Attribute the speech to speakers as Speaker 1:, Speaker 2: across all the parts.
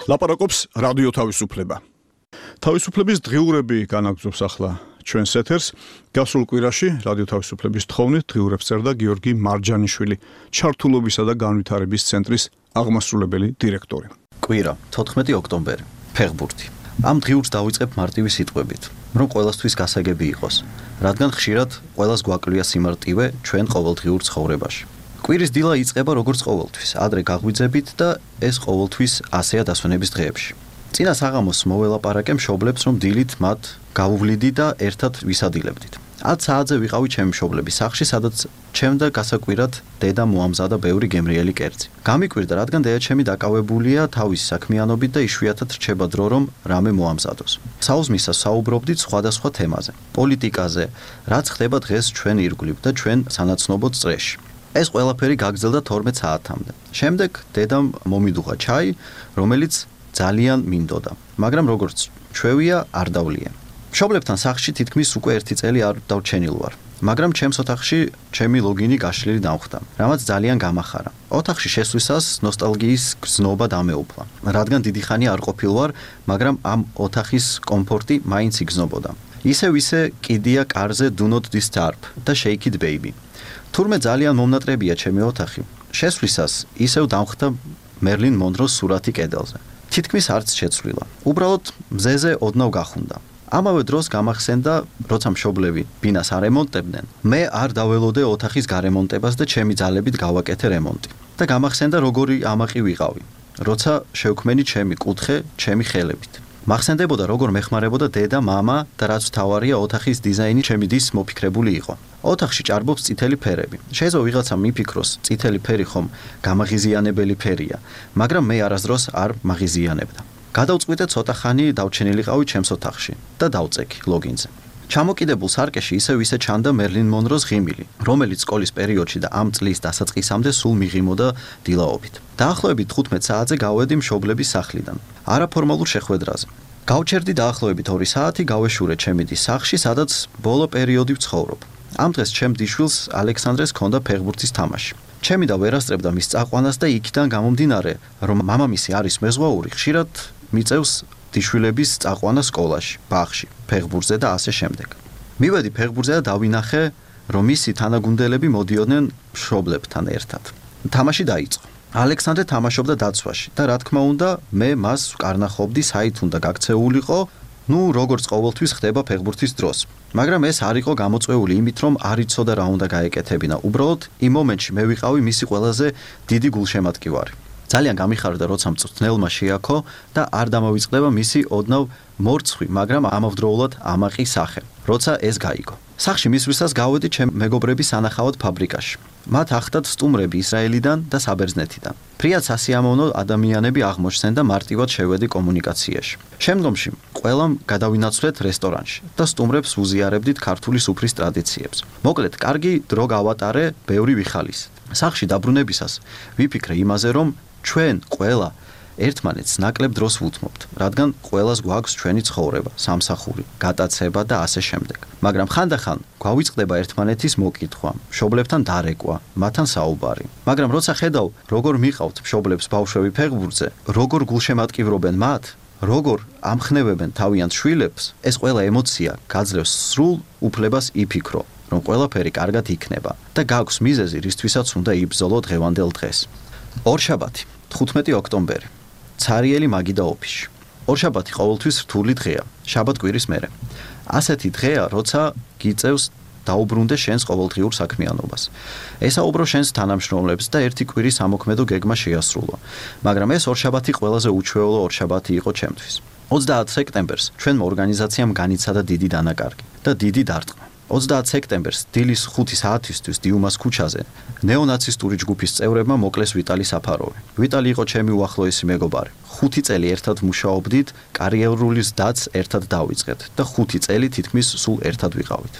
Speaker 1: ლაპარაკობს რადიო თავისუფლება. თავისუფლების დღიურები განაგრძობს ახლა ჩვენს ეთერს. გასულ კვირაში რადიო თავისუფლების თხოვნით დღიურებს წერდა გიორგი მარჯანიშვილი, ჩართულობისა და განვითარების ცენტრის აღმასრულებელი დირექტორი.
Speaker 2: კვირა 14 ოქტომბერი, ფეხბურთი. ამ დღიურს დავიწყებ მარტივი სიტყვებით, რომ ყველასთვის გასაგები იყოს, რადგან ხშირად ყველას გვაკლვია სიმარტივე ჩვენ ყოველდღიურ ცხოვრებაში. კვირის დილა იწყება როგორც ყოველთვის, ადრე გაღვიძებით და ეს ყოველთვის ასეა დასვენების დღეებში. წინა საღამოს მოველაპარაკე მშობლებს, რომ დილით მათ გავუვლიდი და ერთად ვისადილებდით. 10 საათზე ვიყავი ჩემი მშობლების სახლში, სადაც ჩემ და გასაკვირად დედა მოამზადა ბევრი გემრიელი კერძი. გამიკვირდა, რადგან დედაჩემი დაკავებულია თავის საქმიანობით და იშვიათად რჩება დრო, რომ რამე მოამზადოს. საუზმისას საუბრობდით სხვადასხვა თემაზე, პოლიტიკაზე, რაც ხდება დღეს ჩვენ ირგვლივ და ჩვენ სანაცნობო წრეში. ეს ყველაფერი გაგრძელდა 12 საათამდე. შემდეგ დედამ მომიდუღა ჩაი, რომელიც ძალიან მინდოდა, მაგრამ როგორც ჩვევია არ დავლია. მშობლებთან სახლში თითქმის უკვე 1 წელი არ დავჩენილ ვარ, მაგრამ ჩემს ოთახში ჩემი ლოგინი გაშლილი დამხვდა, რამაც ძალიან გამახარა. ოთახში შესვლისას ნოსტალგიის გრძნობა დამეუფლა, რადგან დიდი ხანი არ ყოფილ ვარ, მაგრამ ამ ოთახის კომფორტი მაინც იგრძნობოდა. ისე კიდია კარზე Do Not Disturb და Shake It Baby. თურმე ძალიან მომნატრებია ჩემი ოთახი. შესვლისას ისევ დამხვდა მერლინ მონროს სურათი კედელზე. თითქმის არც შეცვლილა. უბრალოდ მზეზე ოდნავ გახუნდა. ამავე დროს გამახსენდა, როცა მშობლები ბინას არემონტებდნენ, მე არ დაველოდე ოთახის გარემონტებას და ჩემი ძალებით გავაკეთე რემონტი. და გამახსენდა, როგორი ამაყი ვიყავი, როცა შევქმენი ჩემი კუთხე ჩემი ხელებით. მახსენდებოდა, როგორ მეხმარებოდა დედა, მამა და რაც მთავარია, ოთახის დიზაინი ჩემი დის მოფიქრებული იყო. ოთახში ჭარბობს წითელი ფერები. შეიძლება ვიღაცამ მიფიქროს, წითელი ფერი ხომ გამაღიზიანებელი ფერია, მაგრამ მე არასდროს არ მაღიზიანებდა. გადავწყვიტე ცოტა ხანი დავჩენილიყავი ჩემს ოთახში და დავწექი ლოგინზე. ჩამოკიდებულ სარკეში ისე ჩანდა მერლინ მონროს ღიმილი, რომელიც სკოლის პერიოდში და ამ წლის დასაწყისამდე სულ მიღიმოდა დილაობით. დაახლოებით 15 საათზე გავედი მშობლების სახლიდან, არაფორმალურ შეხვედრაზე. გავჩერდი დაახლოებით 2 საათი, გავეშურე ჩემი დის სახლში, სადაც ბოლო პერიოდი ვცხოვრობ. ამ დღეს ჩემ დიშვილს ალექსანდრეს ჰქონდა ფეხბურთის თამაში. ჩემი და ვერასწრებდა მის წაყვანას და იქიდან გამომდინარე, რომ მამამისი არის მეზღვაური, ხშირად მიწევს დიშვილების წაყვანა სკოლაში, ბაღში, ფეხბურთზე და ასე შემდეგ. მივედი ფეხბურთზე და დავინახე, რომ მისი თანაგუნდელები მოდიოდნენ მშობლებთან ერთად. თამაში დაიწყო. ალექსანდრე თამაშობდა დაცვაში და რა თქმა უნდა, მე მას ვკარნახობდი, საით უნდა გაქცეულიყო, როგორც ყოველთვის ხდება ფეხბურთის დროს. მაგრამ ეს არ იყო გამოწვეული იმით, რომ არ იცოდა რა უნდა გაეკეთებინა. უბრალოდ იმ მომენტში მე ვიყავი მისი ყველაზე დიდი გულშემატკივარი. ძალიან გამიხარდა, როცა მწვრთნელმა შეაქო და არ დამოვიწყდება მისი ოდნავ მორცხვი, მაგრამ ამავდროულად ამაყი სახე, როცა ეს გაიგო. სახლში მისვლისას გავედი ჩემ მეგობრების სანახავად ფაბრიკაში. მათ ახლდათ სტუმრები ისრაელიდან და საბერძნეთიდან. ფრიად სასიამოვნო ადამიანები აღმოჩნდნენ და მარტივად შევედი კომუნიკაციაში. შემდგომში ყველამ გადავინაცვლეთ რესტორანში და სტუმრებს უზიარებდით ქართული სუფრის ტრადიციებს. მოკლედ, კარგი დრო გავატარე, ბევრი ვიხალისეთ. სახლში დაბრუნებისას ვიფიქრე იმაზე, რომ ჩვენ ყველა ერთმანეთს ნაკლებ დროს ვუთმობთ, რადგან ყველას გვაქვს ჩვენი ცხოვრება, სამსახური, გატაცება და ასე შემდეგ. მაგრამ ხანდახან გვავიწყდება ერთმანეთის მოკითხვა, მშობლებთან დარეკვა, მათთან საუბარი. მაგრამ როცა ხედავ, როგორ მიყავთ მშობლებს ბავშვები ფეხბურთზე, როგორ გულშემატკივრობენ მათ, როგორ ამხნევებენ თავიანთ შვილებს, ეს ყველა ემოცია გაძლევს სრულ უფლებას იფიქრო, რომ ყველაფერი კარგად იქნება და გაქვს მიზეზი, რისთვისაც უნდა იბრძოლო დღევანდელ დღეს. ორშაბათი, 15 ოქტომბერი. ცარიელი მაგიდა ოფისში. ორშაბათი ყოველთვის რთული დღეა, შაბათ-კვირის მერე. ასეთი დღეა, როცა გიწევს დაუბრუნდე შენს ყოველდღიურ საქმიანობას. ესაუბრო შენს თანამშრომლებს და ერთი კვირის ამოქმედო გეგმა შეასრულო. მაგრამ ეს ორშაბათი ყველაზე უჩვეულო ორშაბათი იყო ჩემთვის. 30 სექტემბერს ჩვენმა ორგანიზაციამ განიცადა დიდი დანაკარგი და დიდი დარტყმა. 30 სექტემბერს დილის 5 საათისთვის დიუმას ქუჩაზე ნეონაცისტური ჯგუფის წევრებმა მოკლეს ვიტალი საფაროვი. ვიტალი იყო ჩემი უახლოესი მეგობარი. 5 წელი ერთად მუშაობდით, კარიერული ზდაც ერთად დავიწყეთ და 5 წელი თითქმის სულ ერთად ვიყავით.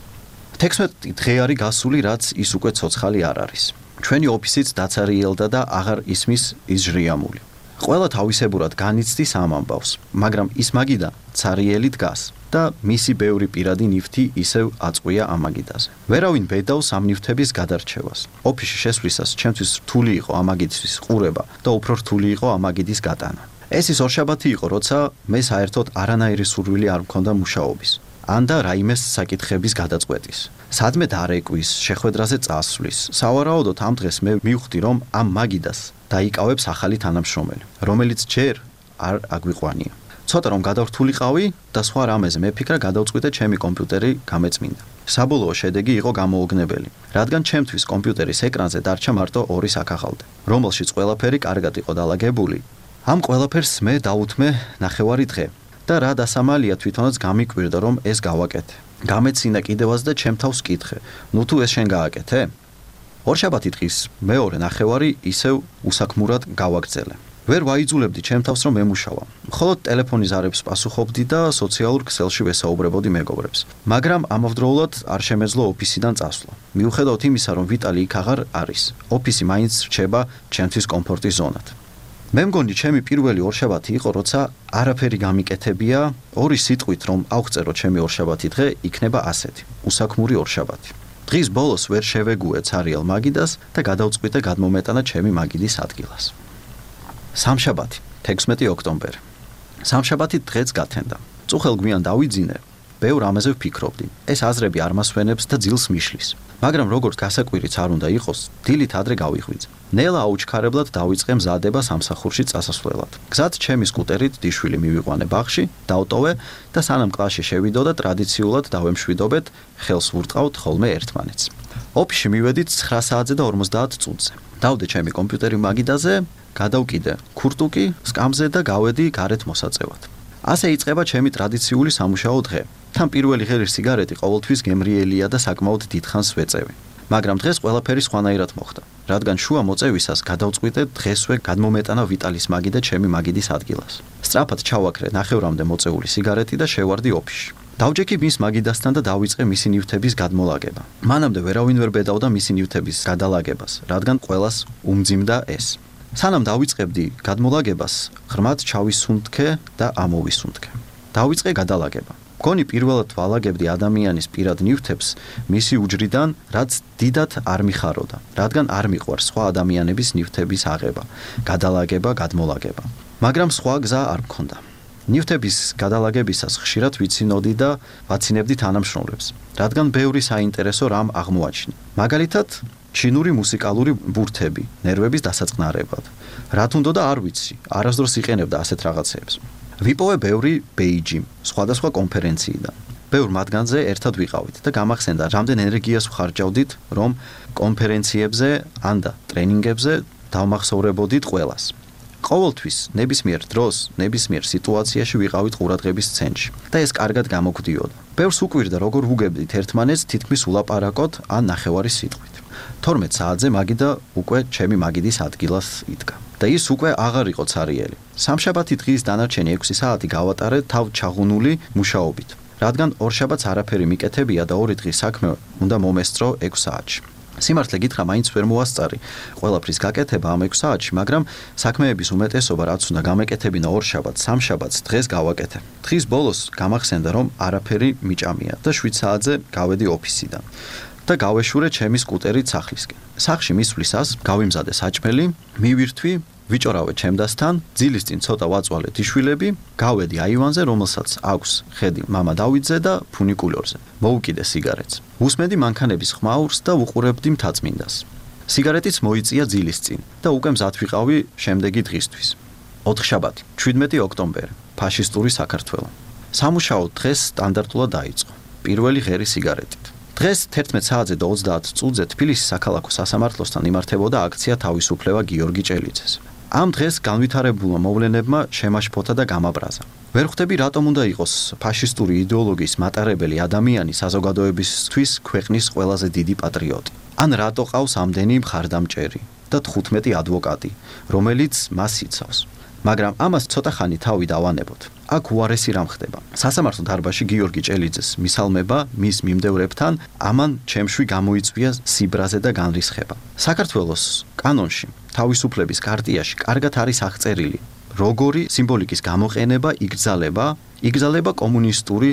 Speaker 2: 16 დღე არის გასული, რაც ის უკვე ცოცხალი არ არის. ჩვენი ოფისიც დაცარიელდა და აღარ ისმის ისჟრიამული. ყველა თავისებურად განიცდის ამ ამბავს, მაგრამ ის მაგიდა ცარიელი დგას და მისი ბევრი პირადი ნივთი ისევ აწყვია ამ მაგიდაზე. ვერავინ ბედავს ამ ნივთების გადარჩევას. ოფისში შესვლისას ჩემთვის რთული იყო ამ მაგიდის ყურება და უფრო რთული იყო ამ მაგიდის გატანა. ეს ის ორშაბათი იყო, როცა მე საერთოდ არანაირი სურვილი არ მქონდა მუშაობის. ან და რაიმეს საკითხების გადაწყვეტის. სადმე დარეკვის, შეხვედრაზე წასვლის. სავარაუდოდ ამ დღეს მე მივხვდი, რომ ამ მაგიდას დაიკავებს ახალი თანამშრომელი, რომელიც ჯერ არ აგვიყვანია. ცოტა რომ გადავრთულიყავი და სხვა რამეზე მეფიქრა გადავწყვიტე ჩემი კომპიუტერი გამეწმინდა. საბოლოო შედეგი იყო გამოუგნებელი, რადგან ჩემთვის კომპიუტერის ეკრანზე დარჩა მარტო 2 საქახალდე, რომელშიც ყველაფერი კარგად იყო დალაგებული. ამ ყველაფერს მე დავუთმე ნახევარი დღე. და რა დასამალია თვითონაც გამიკვირდა რომ ეს გავაკეთე. გამეცინა კიდევაც და ჩემ თავს კითხე. ნუ თუ ეს შენ გააკეთე? ორშაბათი დღის მეორე ნახევარი ისევ უსაქმურად გავაგრძელე. ვერ ვაიძულებდი ჩემ თავს რომ მემუშავა. მხოლოდ ტელეფონის ზარებს პასუხობდი და სოციალურ ქსელში ვესაუბრებოდი მეგობრებს. მაგრამ ამავდროულად არ შემეძლო ოფისიდან წასვლა. მიუხედავად იმისა რომ ვიტალი იქ აღარ არის, ოფისი მაინც რჩება ჩემთვის კომფორტის ზონად. მე მგონი ჩემი პირველი ორშაბათი იყო, როცა არაფერი გამიკეთებია, 2 სიტყვით რომ ავღწერო ჩემი ორშაბათი დღე იქნება ასეთი. უსაქმური ორშაბათი. დღის ბოლოს ვერ შევეგუე ცარიელ მაგიდას და გადავწყვიტე გადმომეტანა ჩემი მაგიდის ადგილას. სამშაბათი, 16 ოქტომბერი. სამშაბათი დღეც გათენდა. წუხელ გვიან დავიძინე, ბევრ რამეზე ვფიქრობდი. ეს აზრები არ მასვენებს და ძილს მიშლის. მაგრამ როგორც გასაკვირიც არ უნდა იყოს, დილით ადრე გავიღვიძე. ნელა აუჩქარებლად დავიწყე მზადება სამსახურში წასასვლელად. გზად ჩემი სკუტერით დიშვილი მივიყვანე ბაღში, დავტოვე და სანამ კლასში შევიდოდა ტრადიციულად დავემშვიდობეთ, ხელს ვურტყავთ ხოლმე ერთმანეთს. ოფისში მივედით 9 საათზე და 50 წუთზე. დავდე ჩემი კომპიუტერი მაგიდაზე, გადავკიდე ქურტუკი, სკამზე და გავედი გარეთ მოსაწევად. ასე იწყება ჩემი ტრადიციული სამუშაო დღე. თან პირველი ღერი სიგარეტი ყოველთვის გემრიელია და საკმაოდ დიდხანს ვეწევი. მაგრამ დღეს ყველაფერი სხვანაირად მოხდა, რადგან შუა მოწევისას გადავწყვიტე დღესვე გადმომეტანა ვიტალის მაგიდა ჩემი მაგიდის ადგილას. სწრაფად ჩავაქრე ნახევრამდე მოწეული სიგარეტი და შევარდი ოფისში. დავჯექი მის მაგიდასთან და დავიწყე მისი ნივთების გადმოლაგება. მანამდე ვერავინ ვერ ბედავდა მისი ნივთების გადალაგებას, რადგან ყველას უმძიმდა ეს. სანამ დავიწყებდი გადმოლაგებას, ღრმად ჩავისუნთქე და ამოვისუნთქე. დავიწყე გადალაგება. მგონი პირველად ვალაგებდი ადამიანის პირად ნივთებს მისი უჯრიდან, რაც დიდად არ მიხაროდა, რადგან არ მიყვარს სხვა ადამიანების ნივთების აღება, გადალაგება, გადმოლაგება. მაგრამ სხვა გზა არ მქონდა. ნივთების გადალაგებისას ხშირად ვიცინოდი და ვაცინებდი თანამშრომლებს, რადგან ბევრი საინტერესო რამ აღმოაჩინე. მაგალითად, ჩინური მუსიკალური ბურთები, ნერვების დასაწყნარებლად. რა თუნდო და არ ვიცი, არასდროს იყენებდა ასეთ რაღაცებს. ვიპოვე ბევრი ბეიჯი, სხვადასხვა კონფერენციიდან. ბევრ მათგანზე ერთად ვიყავით და გამახსენდა, რამდენ ენერგიას ვხარჯავდით, რომ კონფერენციებზე ან და ტრენინგებზე დავმახსოვრებოდით ყველას. ყოველთვის ნებისმიერ დროს, ნებისმიერ სიტუაციაში ვიყავით ყურადღების ცენტრში და ეს კარგად გამოგვდიოდა. ბევრს უკვირდა, როგორ ვუგებდით ერთმანეთს თითქმის ულაპარაკოთ ან ნახევარი სიტყვით. 12 საათზე მაგიდა უკვე ჩემი მაგიდის ადგილას იდგა. და ის უკვე აღარ იყო ცარიელი. სამშაბათი დღის დანარჩენი 6 საათი გავატარე თავ ჩაღუნული მუშაობით, რადგან ორშაბათს არაფერი მიკეთებია და 2 დღის საქმე უნდა მომესწრო 6 საათში. სიმართლე გითხრა, მაინც ვერ მოასწარი ყველაფრის გაკეთება ამ 6 საათში, მაგრამ საქმეების უმეტესობა რაც უნდა გამეკეთებინა ორშაბათს, სამშაბათს დღეს გავაკეთე. დღის ბოლოს გამახსენდა, რომ არაფერი მიჭამია და 7 საათზე გავედი ოფისიდან. და გავეშურე ჩემი სკუტერით სახლისკენ. სახლში მისვლისას გავიმზადე საჭმელი, მივირთვი, ვიჭორავე ჩემდასთან, ძილის წინ ცოტა ვაწვალე დიშვილები, გავედი აივანზე, რომელსაც აქვს ხედი მამა დავიძე და ფუნიკულორზე. მოვუკიდე სიგარეტს. უსმენდი მანქანების ხმაურს და უყურებდი მთაწმინდას. სიგარეტიც მოიწია ძილის წინ და უკვე მზად ვიყავი შემდეგი დღისთვის. ოთხშაბათი, 17 ოქტომბერი, ფაშისტური საქართველო. სამუშაო დღეს სტანდარტულად დაიწყო. პირველი ღერი სიგარეტით. დღეს 11 საათზე და 30 წუთზე თბილისის საქალაქო სასამართლოსთან იმართებოდა აქცია თავისუფლება გიორგი ჭელიძეს. ამ დღეს განვითარებულმა მოვლენებმა შემაშფოთა და გამაბრაზა. ვერ ხვდები რატომ უნდა იყოს ფაშისტური იდეოლოგიის მატარებელი ადამიანი საზოგადოებისთვის ქვეყნის ყველაზე დიდი პატრიოტი. ან რატო ყავს ამდენი მხარდამჭერი და 15 ადვოკატი, რომელიც მას იცავს. მაგრამ ამას ცოტა ხანი თავი დავანებოთ. აქ უარესი რამ ხდება. სასამართლო დარბაზში გიორგი ჭელიძეს მისალმება მის მიმდევრებთან ამან ჩემშვი გამოიწვია სიბრაზე და განრისხება. საქართველოს კანონში, თავისუფლების ქარტიაში კარგად არის აღწერილი, როგორი სიმბოლიკის გამოყენება იგრძალება კომუნისტური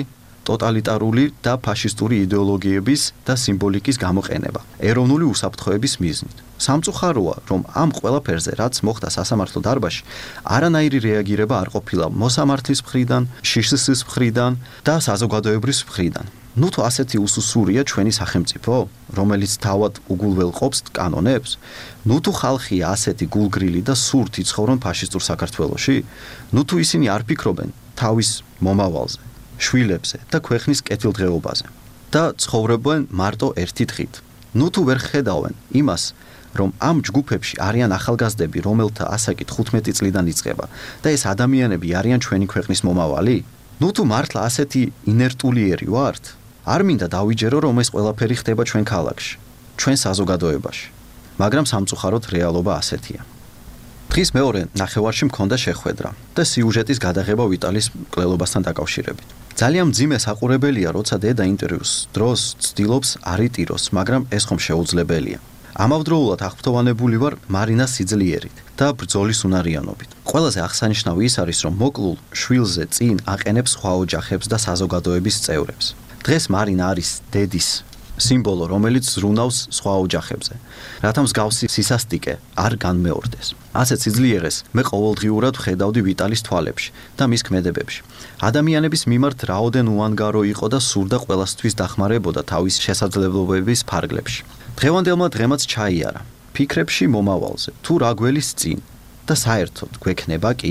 Speaker 2: ტოტალიტარული და ფაშისტური იდეოლოგიების და სიმბოლიკის გამოყენება ეროვნული უსაფრთხოების მიზნით. სამწუხაროა, რომ ამ ყველაფერზე, რაც მოხდა სასამართლო დარბაზში, არანაირი რეაგირება არ ყოფილა მოსამართლის მხრიდან, შიშსის მხრიდან და საზოგადოებრივ მხრიდან. ნუ თუ ასეთი უსუსურია ჩვენი სახელმწიფო, რომელიც თავად უგულველყოფს კანონებს, ნუ თუ ხალხია ასეთი გულგრილი და სურთ იცხოვრონ ფაშისტურ საქართველოში, ნუ თუ ისინი არ ფიქრობენ თავის მომავალზე, შვილებზე და ქვეყნის კეთილდღეობაზე და ცხოვრობენ მარტო ერთი დღით. ნუ თუ ვერ ხედავენ იმას, რომ ამ ჯგუფებში არიან ახალგაზრდები, რომელთა ასაკი 15 წლიდან იწყება და ეს ადამიანები არიან ჩვენი ქვეყნის მომავალი? ნუ თუ მართლა ასეთი ინერტულიერი ვართ? არ მინდა დავიჯერო, რომ ეს ყველაფერი ხდება ჩვენ ქალაქში, ჩვენ საზოგადოებაში, მაგრამ სამწუხაროდ რეალობა ასეთია. დღის მეორე ნახევარში მქონდა შეხვედრა და სიუჟეტის გადაღება ვიტალის მკვლელობასთან დაკავშირებით. ძალიან მძიმე საყურებელია, როცა დედა ინტერვიუს დროს ცდილობს არ იტიროს, მაგრამ ეს ხომ შეუძლებელია. ამავდროულად აღფრთოვანებული ვარ მარინას სიძლიერით და ბრძოლის უნარიანობით. ყველაზე აღსანიშნავი ის არის, რომ მოკლულ შვილზე წინ აყენებს სხვა ოჯახებს და საზოგადოების წევრებს. დღეს მარინა არის დედის სიმბოლო, რომელიც ზრუნავს სხვა ოჯახებზე, რათა მსგავსი სისასტიკე არ განმეორდეს. ასეთ სიძლიერეს მე ყოველდღიურად ვხედავდი ვიტალის თვალებში და მის ქმედებებში. ადამიანების მიმართ რაოდენ უანგარო იყო და სურდა ყველასთვის დახმარებოდა თავის შესაძლებლობების ფარგლებში. დღევანდელმა დღემაც ჩაიარა ფიქრებში მომავალზე, თუ რა გველის წინ და საერთოდ გვექნება კი?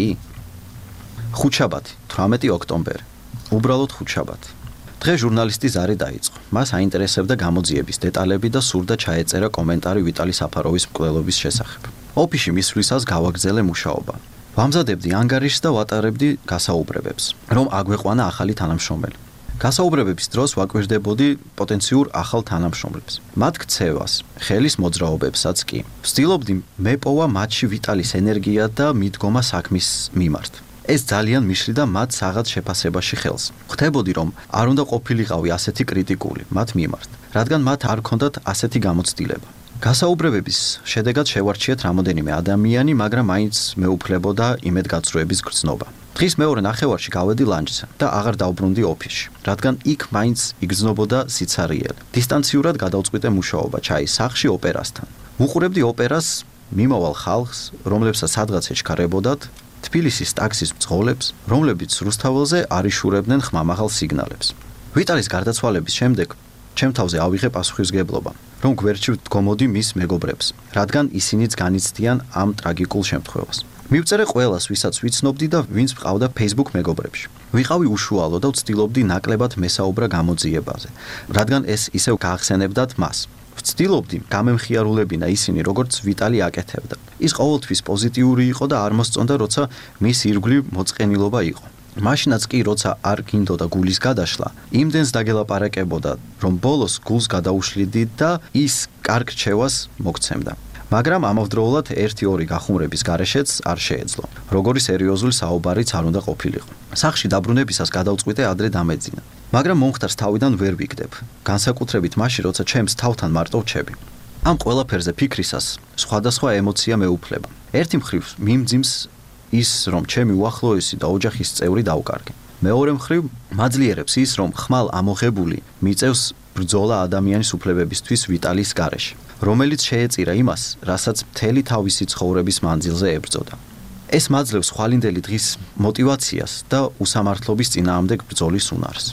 Speaker 2: ხუთშაბათი, 18 ოქტომბერი. უბრალოდ ხუთშაბათი. დღე ჟურნალისტი ზარი დაიწყო. მას აინტერესებდა გამოძიების დეტალები და სურდა ჩაეწერა კომენტარი ვიტალი საფაროვის მკვლელობის შესახებ. ოფისში მისვლისას გავაგრძელე მუშაობა. ვამზადებდი ანგარიშს და ვატარებდი გასაუბრებებს, რომ აგვეყვანა ახალი თანამშრომელი. გასაუბრებების დროს ვაკვირდებოდი პოტენციურ ახალ თანამშრომლებს. მათ ქცევას, ხელის მოძრაობებსაც კი. ვცდილობდი მეპოვა მათში ვიტალის ენერგია და მიდგომა საქმის მიმართ. ეს ძალიან მიშლი და მათ საღად შეფასებაში ხელს. ხვდებოდი, რომ არ უნდა ყოფილიყავი ასეთი კრიტიკული მათ მიმართ, რადგან მათ არ ჰქონდათ ასეთი გამოცდილება. გასაუბრებების შედეგად შევარჩიეთ რამოდენიმე ადამიანი, მაგრამ მაინც მეუფლებოდა იმედგაცრუების გრძნობა. დღის მეორე ნახევარში გავედი ლანჩზე და აღარ დავბრუნდი ოფისში, რადგან იქ მაინც იგრძნობოდა სიცარიელი. დისტანციურად გადავწყვიტე მუშაობა ჩაის სახლში ოპერასთან. ვუყურებდი ოპერას მიმავალ ხალხს, რომლებსაც სადღაც ეჩქარებოდათ, თბილისის ტაქსის მძღოლებს, რომლებიც რუსთაველზე არ იშურებდნენ ხმამაღალ სიგნალებს. ვიტალის გარდაცვალების შემდეგ ჩემ თავზე ავიღე პასუხისგებლობა, რომ გვერდში ვდგომოდი მის მეგობრებს, რადგან ისინიც განიცდიან ამ ტრაგიკულ შემთხვევას. მივწერე ყველას, ვისაც ვიცნობდი და ვინც მყავდა Facebook მეგობრებში. ვიყავი უშუალო და ვცდილობდი ნაკლებად მესაუბრა გამოძიებაზე, რადგან ეს ისევ გაახსენებდათ მას. ვცდილობდი გამემხიარულებინა ისინი, როგორც ვიტალი აკეთებდა. ის ყოველთვის პოზიტიური იყო და არ მოსწონდა, როცა მის ირგვლივ მოწყენილობა იყო. მაშინაც კი, როცა არ გინდოდა გულის გადაშლა, იმდენს დაგელაპარაკებოდა, რომ ბოლოს გულს გადაუშლიდი და ის კარგ რჩევას მოგცემდა. მაგრამ ამავდროულად 1-2 გახუმრების გარეშეც არ შეეძლო. როგორი სერიოზული საუბარიც არ უნდა ყოფილიყო. სახლში დაბრუნებისას გადავწყვიტე ადრე დამეძინა. მაგრამ მომხდარს თავიდან ვერ ვიგდებ. განსაკუთრებით მაშინ, როცა ჩემს თავთან მარტო ვჩები. ამ ყველაფერზე ფიქრისას სხვადასხვა ემოცია მეუფლება. ერთი მხრივ მიმძიმს ის, რომ ჩემი უახლოესი და ოჯახის წევრი დავკარგე. მეორე მხრივ მაძლიერებს ის, რომ ხმალ ამოღებული მიწევს ბრძოლა ადამიანის უფლებებისთვის ვიტალის გარეშე, რომელიც შეეწირა იმას, რასაც მთელი თავისი ცხოვრების მანძილზე ებრძოდა. ეს მაძლევს ხვალინდელი დღის мотивაციას და უსამართლობის წინააღმდეგ ბრძოლის უნარს.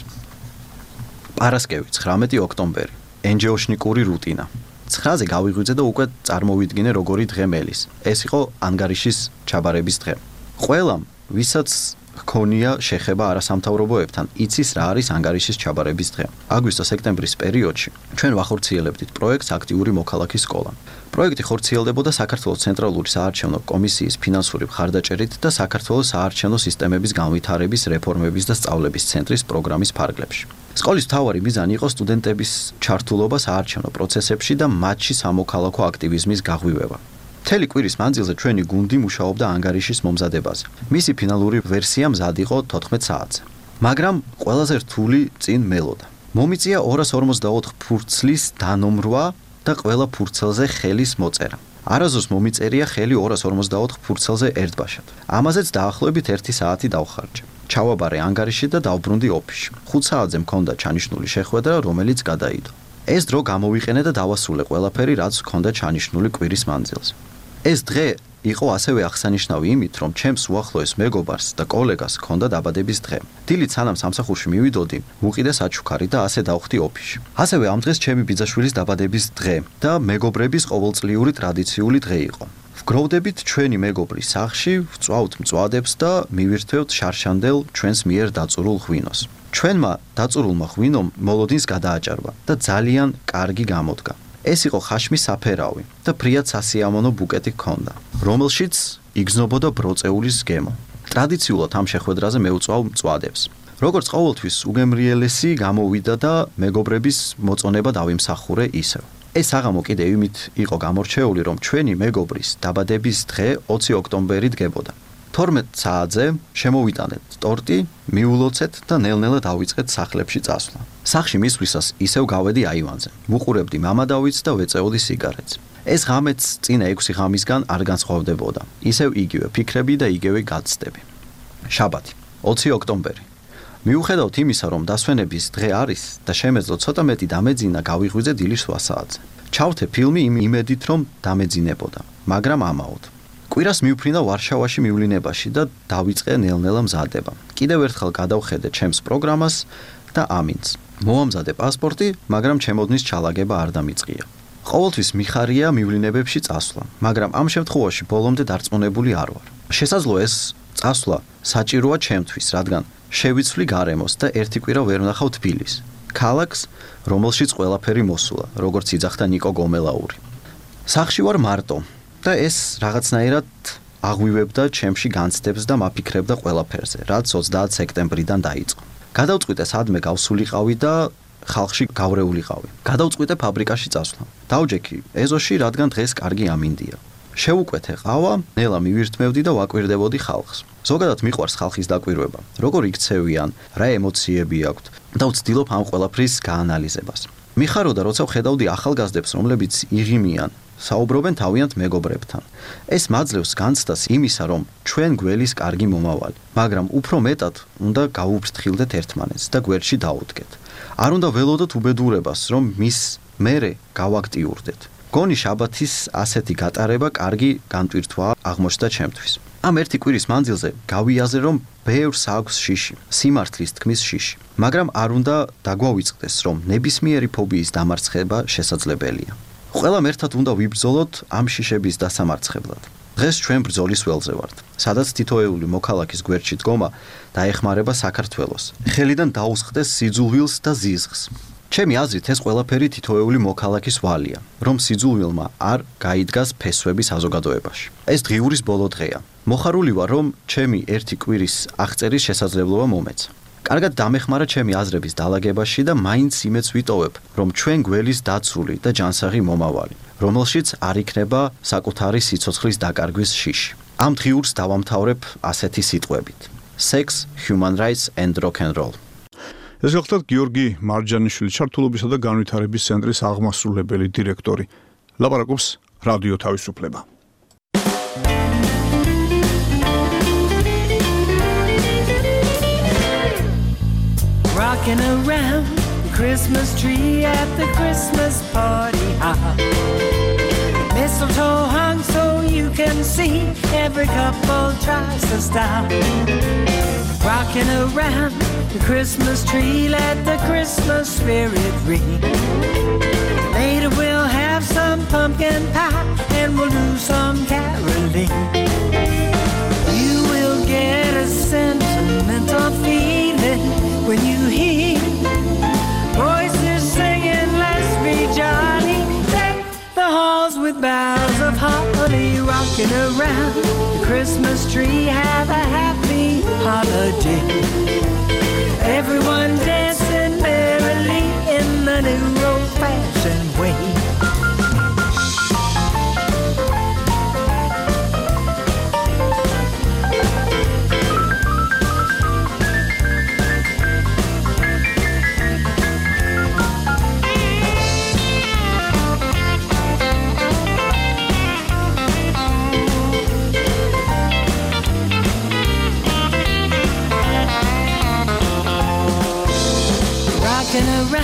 Speaker 2: პარასკევი, 19 ოქტომბერი. ენჯეოშნიკური რუტინა. 9-ზე გავიღვიძე და უკვე წარმოვიდგინე როგორი დღე მელის. ეს იყო ანგარიშის ჩაბარების დღე. ყველამ, ვისაც ჰქონია შეხება არასამთავრობოებთან, იცის რა არის ანგარიშის ჩაბარების დღე. აგვისტო-სექტემბრის პერიოდში ჩვენ ვახორციელებდით პროექტს აქტიური მოქალაქის სკოლა. პროექტი ხორციელდებოდა საქართველოს ცენტრალური საარჩევნო კომისიის ფინანსური მხარდაჭერით და საქართველოს საარჩევნო სისტემების განვითარების რეფორმების და სწავლების ცენტრის პროგრამის ფარგლებში. სკოლის მთავარი მიზანი იყო სტუდენტების ჩართულობა საარჩევნო პროცესებში და მათში სამოქალაქო აქტივიზმის გაღვივება. მთელი კვირის მანძილზე ჩვენი გუნდი მუშაობდა ანგარიშის მომზადებაზე. მისი ფინალური ვერსია მზად იყო 14 საათზე. მაგრამ ყველაზე რთული წინ მელოდა. მომიწია 254 ფურცლის დანომრვა და ყველა ფურცელზე ხელის მოწერა. არასდროს მომიწერია ხელი 254 ფურცელზე ერთბაშად. ამაზეც დაახლოებით 1 საათი დავხარჯე. ჩავაბარე ანგარიში და დავბრუნდი ოფისში. 5 საათზე მქონდა ჩანიშნული შეხვედრა, რომელიც გადაიდო. ეს დრო გამოვიყენე და დავასრულე ყველაფერი, რაც მქონდა ჩანიშნული კვირის მანძილზე. ეს დღე იყო ასევე აღსანიშნავი იმით, რომ ჩემს უახლოეს მეგობარს და კოლეგას ჰქონდა დაბადების დღე. დილით სანამ სამსახურში მივიდოდი, ვუყიდე საჩუქარი და ასე დავხდი ოფისში. ასევე ამ დღეს ჩემი ბიძაშვილის დაბადების დღე და მეგობრების ყოველწლიური ტრადიციული დღე იყო. ვგროვდებით ჩვენი მეგობრის სახლში, ვწვავთ მწვადებს და მივირთვევთ შარშანდელ ჩვენს მიერ დაწურულ ღვინოს. ჩვენმა დაწურულმა ღვინომ მოლოდინს გადააჭარბა და ძალიან კარგი გამოდგა. ეს იყო ხაშმის საფერავი და ფრიად სასიამოვნო ბუკეტი ჰქონდა, რომელშიც იგზნობოდა ბროწეულის გემო. ტრადიციულად ამ შეხვედრაზე მევწვავ მწვადებს. როგორც ყოველთვის უგემრიელესი გამოვიდა და მეგობრების მოწონება დავიმსახურე ისევ. ეს საღამო კიდევ იმით იყო გამორჩეული, რომ ჩვენი მეგობრის დაბადების დღე 20 ოქტომბერი დგებოდა. 12 საათზე შემოვიტანეთ ტორტი, მიულოცეთ და ნელ-ნელა დავიწყეთ სახლებში წასვლა. სახლში მისვლისას ისევ გავედი აივანზე. ვუყურებდი მამა დავიც და ვეწეოდი სიგარეტს. ეს ღამეც წინა 6 ღამისგან არ განსხვავდებოდა. ისევ იგივე ფიქრები და იგივე გაცდები. შაბათი, 20 ოქტომბერი. მიუხედავთ იმისა, რომ დასვენების დღე არის და შემეძლო ცოტა მეტი დამეძინა, გავიღვიძე დილის 8 საათზე. ჩავრთე ფილმი იმ იმედით, რომ დამეძინებოდა, მაგრამ ამაოდ. კვირას მივფრინა ვარშავაში მივლინებაში და დავიწყე ნელ-ნელა მზადება. კიდევ ერთხელ გადავხედე ჩემს პროგრამას და ამინდს. მოვამზადე პასპორტი, მაგრამ ჩემოდნის ჩალაგება არ დამიწყია. ყოველთვის მიხარია მივლინებებში წასვლა, მაგრამ ამ შემთხვევაში ბოლომდე დარწმუნებული არ ვარ. შესაძლოა ეს წასვლა საჭიროა ჩემთვის, რადგან შევიცვლი გარემოს და ერთი კვირა ვერ ვნახავ თბილისს, ქალაქს, რომელშიც ყველაფერი მოსულა, როგორც იძახდა ნიკო გომელაური. სახლში ვარ მარტო და ეს რაღაცნაირად აღვივებდა ჩემში განცდებს და მაფიქრებდა ყველაფერზე, რაც 30 სექტემბრიდან დაიწყო. გადავწყვიტე სადმე გავსულიყავი და ხალხში გავრეულიყავი. გადავწყვიტე ფაბრიკაში წასვლა. დავჯექი ეზოში, რადგან დღეს კარგი ამინდია. შევუკვეთე ყავა, ნელა მივირთმევდი და ვაკვირდებოდი ხალხს. ზოგადად მიყვარს ხალხის დაკვირვება, როგორ იქცევიან, რა ემოციები აქვთ და ვცდილობ ამ ყველაფრის გაანალიზებას. მიხაროდა, როცა ვხედავდი ახალგაზრდებს, რომლებიც იღიმიან, საუბრობენ თავიანთ მეგობრებთან. ეს მაძლევს განცდას იმისა, რომ ჩვენ გველის კარგი მომავალი, მაგრამ უფრო მეტად უნდა გავუფრთხილდეთ ერთმანეთს და გვერდში დაუდგეთ. არ უნდა ველოდოთ უბედურებას, რომ მის მერე გავაქტიურდეთ. გონი შაბათის ასეთი გატარება კარგი განტვირთვაა აღმოჩნდა ჩემთვის. ამ ერთი კვირის მანძილზე გავიაზე, რომ ბევრს აქვს შიში, სიმართლის თქმის შიში, მაგრამ არ უნდა დაგვავიწყდეს, რომ ნებისმიერი ფობიის დამარცხება შესაძლებელია. ყველამ ერთად უნდა ვიბრძოლოთ ამ შიშების დასამარცხებლად. დღეს ჩვენ ბრძოლის ველზე ვართ, სადაც თითოეული მოქალაქის გვერდში დგომა დაეხმარება საქართველოს, ხელიდან დაუსხდეს სიძულვილს და ზიზღს. ჩემი აზრით ეს ყველაფერი თითოეული მოქალაქის ვალია, რომ სიძულვილმა არ გაიდგას ფესვები საზოგადოებაში. ეს დღიურის ბოლო დღეა. მოხარული ვარ, რომ ჩემი ერთი კვირის აღწერის შესაძლებლობა მომეცა. კარგად დამეხმარა ჩემი აზრების დალაგებაში და მაინც იმედს ვიტოვებ, რომ ჩვენ გველის დაცული და ჯანსაღი მომავალი, რომელშიც არ იქნება საკუთარი სიცოცხლის დაკარგვის შიში. ამ დღიურს დავამთავრებ ასეთი სიტყვებით: Sex, Human Rights and Rock and Roll.
Speaker 1: ეს გახლდათ გიორგი მარჯანიშვილი, ჩართულობისა და განვითარების ცენტრის აღმასრულებელი დირექტორი. ლაპარაკობს რადიო თავისუფლება.
Speaker 3: Rocking around the Christmas tree at the Christmas party hop. Mistletoe hung so you can see every couple tries to stop. Rocking around the Christmas tree, let the Christmas spirit ring. Later we'll have some pumpkin pie and we'll do some caroling. You will get a sentimental feeling when you hear voices singing, let's be jolly. Deck the halls with boughs of holly, rocking around the Christmas tree. Have a happy holiday. Everyone dancing merrily in the new old-fashioned way.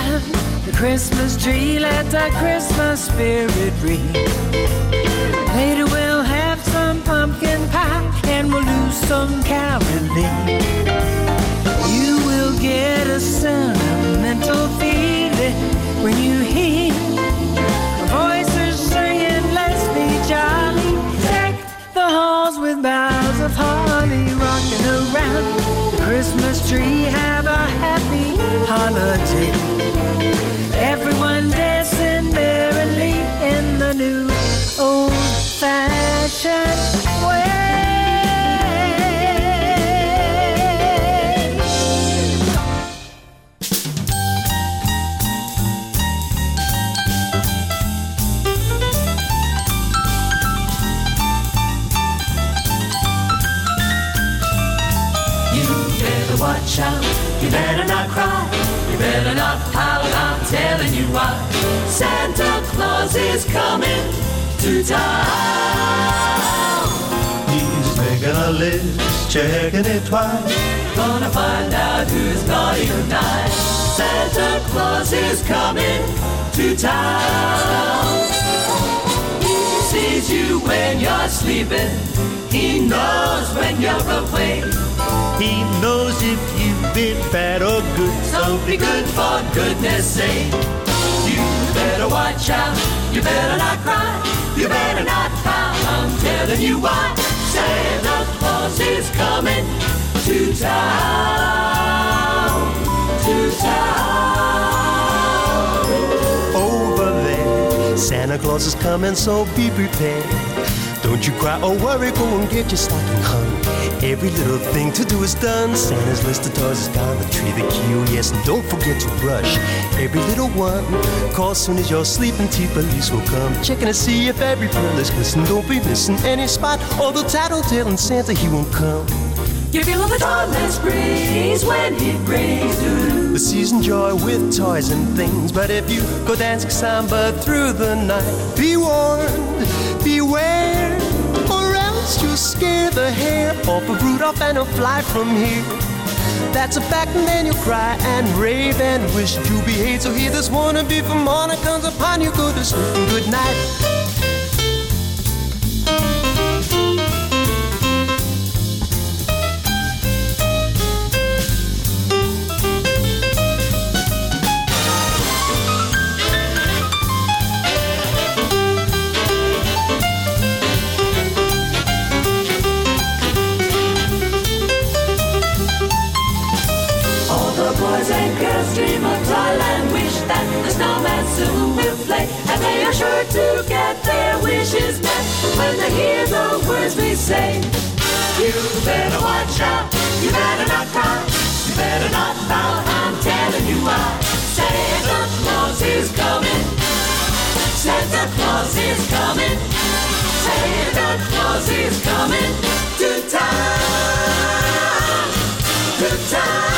Speaker 3: around the Christmas tree, let the Christmas spirit ring. Later we'll have some pumpkin pie and we'll do some caroling. You will get a sentimental feeling when you hear voices singing, let's be jolly. Deck the halls with boughs of holly, rocking around the Christmas tree. Have a happy holiday. Everyone dancing merrily in the new old-fashioned way. Watch out, you better not cry, you better not pout, I'm telling you why. Santa Claus is coming to town.
Speaker 4: He's making a list, checking it twice,
Speaker 3: Gonna find out who's naughty or nice. Santa Claus is coming to town. He sees you when you're sleeping, he knows when you're awake.
Speaker 4: he knows if you've been bad or good.
Speaker 3: So be good for goodness sake. You better watch out, you better not cry, you better not pout, I'm telling you why. Santa Claus is coming to town, to town.
Speaker 4: Over there, Santa Claus is coming, so be prepared. Don't you cry or worry, go and get your stocking hung. Every little thing to do is done. Santa's list of toys is down the tree, the queue, yes, and don't forget to brush every little one. Call soon as you're sleeping, T-Police will come, checking to see if every pearl is glistening. Don't be missing any spot, although tattletelling Santa, he won't come.
Speaker 3: You feel the dawnless breeze when he brings
Speaker 4: the season joy with toys and things. But if you go dancing samba through the night, be warned, beware, or else you'll scare the hair off of Rudolph and he'll fly from here. That's a fact, and then you'll cry and rave and wish to behave. So hear this warning before morning comes upon you. Go to sleep and good night.
Speaker 3: Dream of toyland, wish that the snowman soon will play, and they are sure to get their wishes met when they hear the words we say. You better watch out, you better not cry, you better not pout, I'm telling you why. Santa Claus is coming, Santa Claus is coming, Santa Claus is coming to town, to town.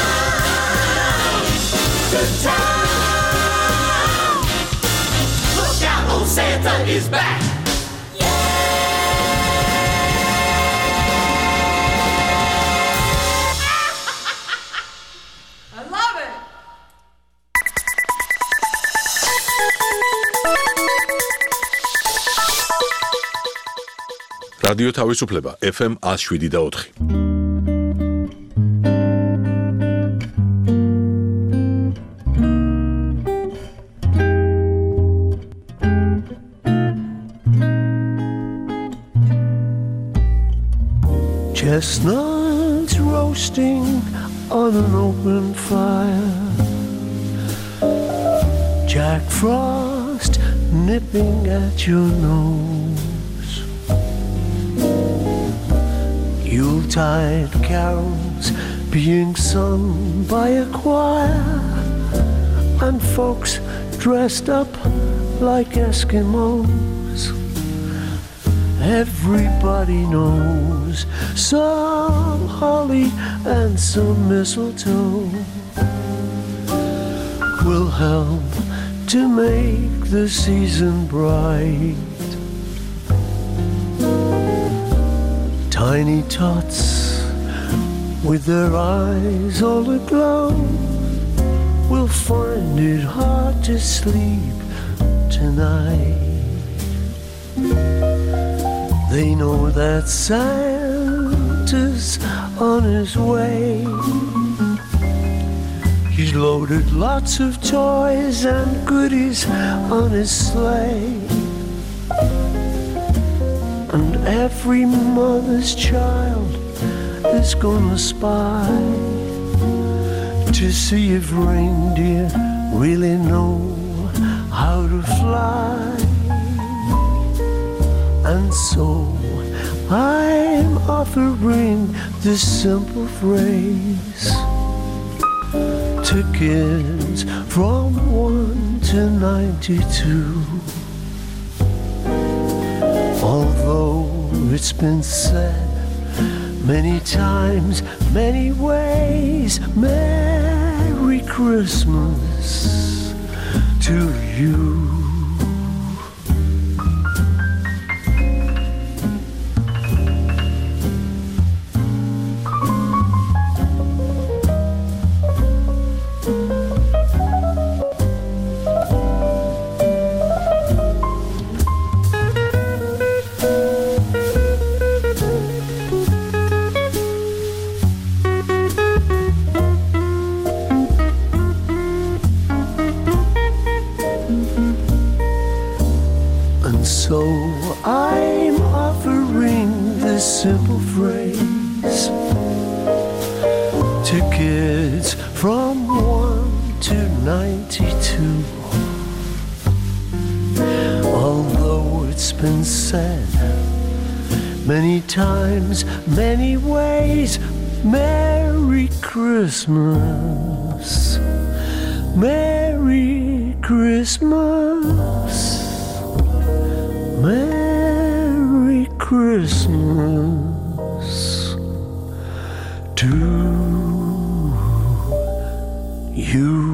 Speaker 3: Good time. Look out, old Santa is back.
Speaker 5: I love it.
Speaker 6: რადიო თავისუფლება FM 107.4.
Speaker 4: Chestnuts roasting on an open fire, Jack Frost nipping at your nose, Yuletide carols being sung by a choir, and folks dressed up like Eskimos. Everybody knows some holly and some mistletoe will help to make the season bright. Tiny tots with their eyes all aglow will find it hard to sleep tonight. They know that Santa's on his way. He's loaded lots of toys and goodies on his sleigh. And every mother's child is gonna spy to see if reindeer really know how to fly. And so I'm offering this simple phrase to kids from 1 to 92. Although it's been said many times, many ways, Merry Christmas to you. So I'm offering this simple phrase to kids from 1 to 92. Although it's been said many times, many ways, Merry Christmas, Merry Christmas, Merry Christmas to you.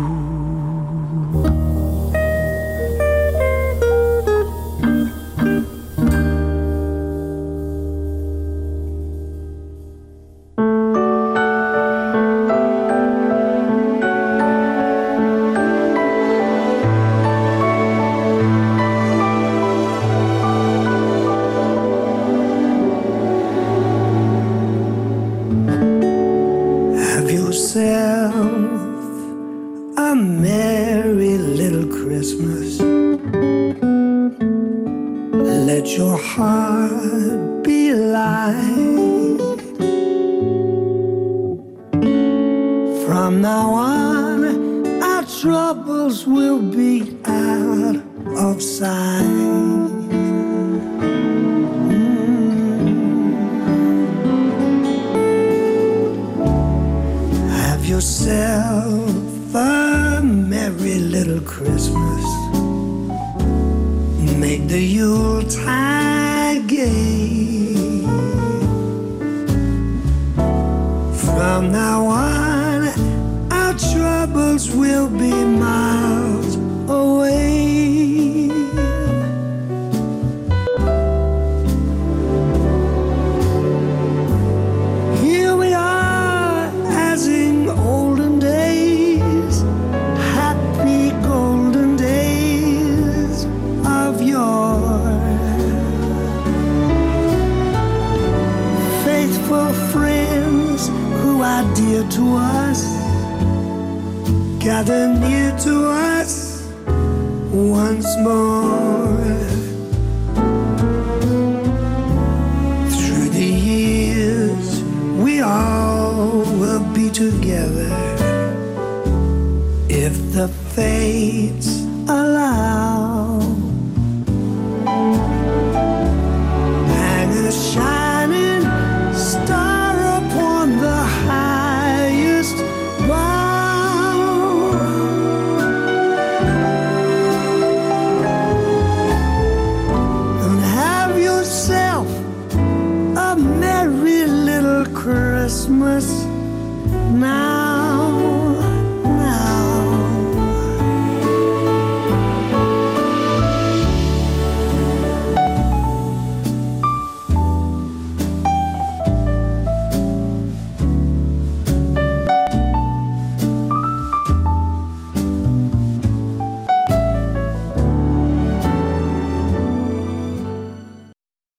Speaker 3: A merry little Christmas. Let your heart be light. From now on, our troubles will be out of sight. Have yourself a merry little Christmas. Make the Yuletide gay. From now on, our troubles will be miles away. Here we are as in olden days, happy golden days of yore. Faithful friends who are dear to us, gather near to us once more. Through the years, we all will be together, if the fates allow. Hang a shining star upon the highest bough. And have yourself a merry little Christmas now.